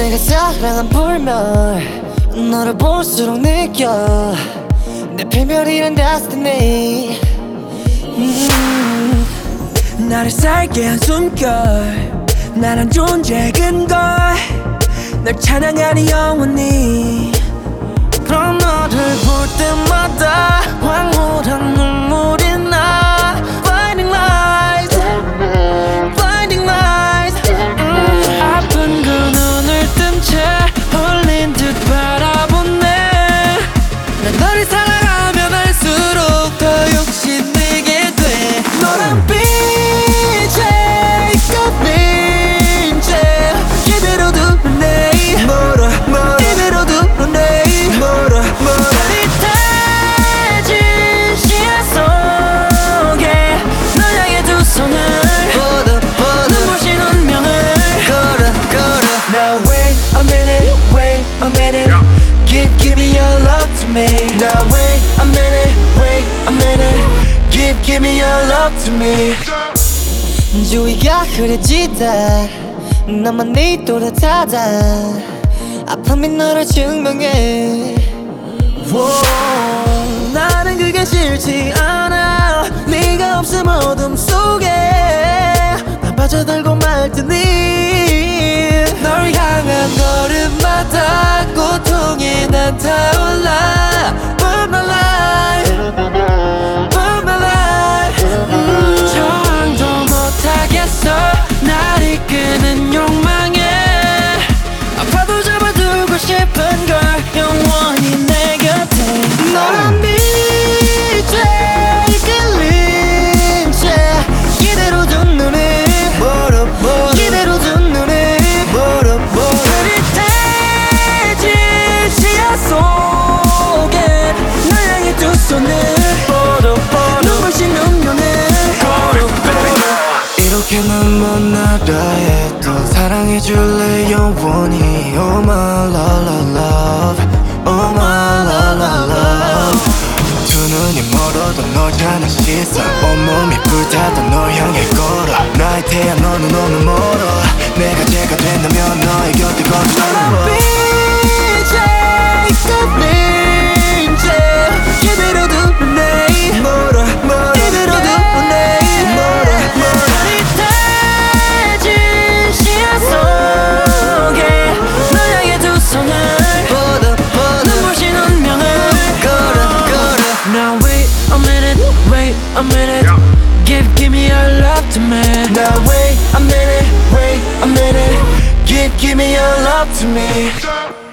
내가 사랑한 불멸 너를 볼수록 느껴 내 필멸이란 destiny 나를 살게 한 숨결 나란 존재의 근거 널 찬양하니 영원히 그럼 너를 볼 때마다 황홀한 눈물이 나 Blinding lights Blinding lights 아픈 그 눈을 뜬 채 홀린 듯 바라보네 난 너를 사랑하면 할수록 더 욕심내게 돼 너란 빛에 꼽힌 채 이대로 두네 멀어 멀어 이대로 두네 멀어 멀어 짜릿해진 시야 속에 널 향해 두 손을 뻗어 눈부신 운명을 걸어 Now wait a minute, wait a minute Give me your love to me Now wait a minute, wait a minute Give me your love to me 주위가 흐려지다 나만 네 또렷하다 아픔이 너를 증명해 나는 그게 싫지 않아 네가 없음 어둠 속에 난 빠져들고 말 테니 널 향한 걸음마다 고통이 난 타올라 Burn my life Burn my life 저항도 못하겠어 날 이끄는 욕망에 아파도 잡아두고 싶은 걸 영원히 내 곁에 너란 빛에 이끌린 채 이대로 둔 눈에 멀어 멀어 이대로 둔 눈에 멀어 멀어 흐릿해진 시야 속에 널 향해 두 손을 눈부신 운명을 이렇게는 못 나가 해도 사랑해줄래 영원히 Oh my love Oh my love 두 눈이 멀어도 너잖아 시선 온몸이 불타도 널 향해 걸어 나의 태양 너는 너무 멀어 내가 제가 된다면 너의 곁에 걷어 빛에 꼽힌 채 이대로 두네 멀어 멀어 이대로 두네 멀어 멀어 흐릿해진 시야 속에 널 향해 두 손을 뻗어 눈부신 운명을 걸어 Now wait a minute, wait a minute Give me your love to me Now wait a minute, wait a minute Give me your love to me